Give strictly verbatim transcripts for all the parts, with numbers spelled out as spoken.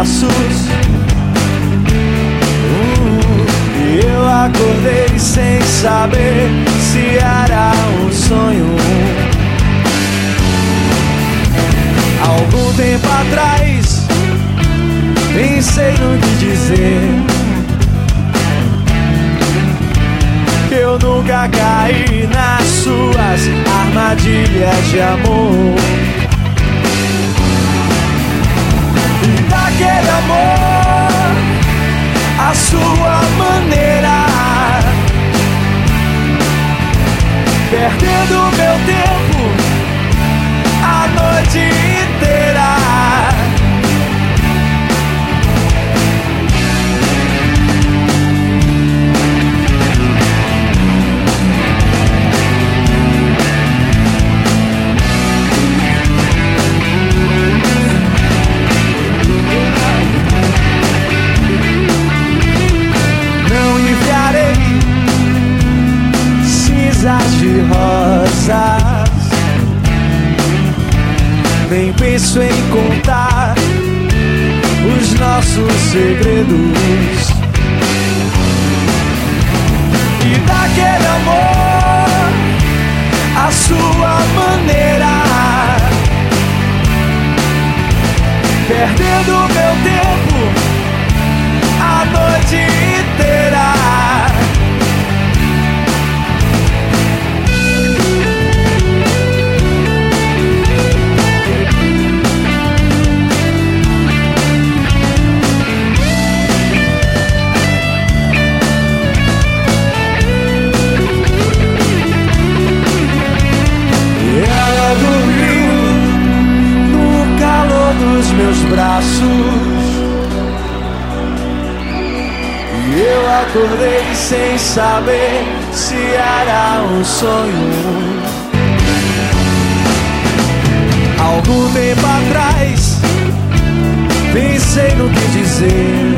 braços. uh, E eu acordei sem saber se era um sonho. Algum tempo atrás pensei no que dizer, que eu nunca caí nas suas armadilhas de amor. E daquele amor, a sua maneira, perdendo meu tempo a noite inteira. Não enviarei cinzas de rosas, nem penso em contar os nossos segredos. E daquele amor, a sua maneira, perdendo meu tempo a noite inteira. Dos meus braços, e eu acordei sem saber se era um sonho. Algum tempo atrás pensei no que dizer,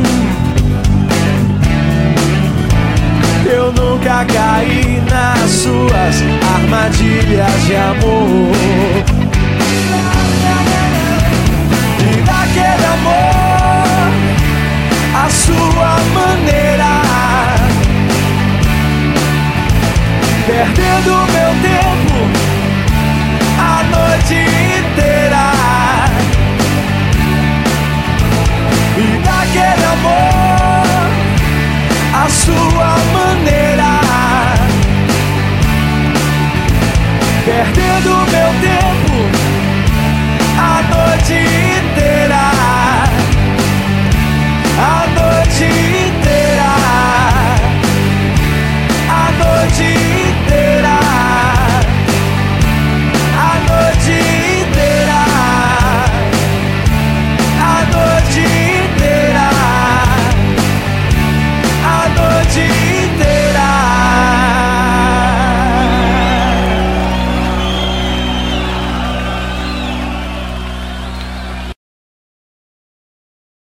eu nunca caí nas suas armadilhas de amor. Daquele amor, a sua maneira, perdendo meu tempo a noite inteira. E daquele amor, a sua maneira,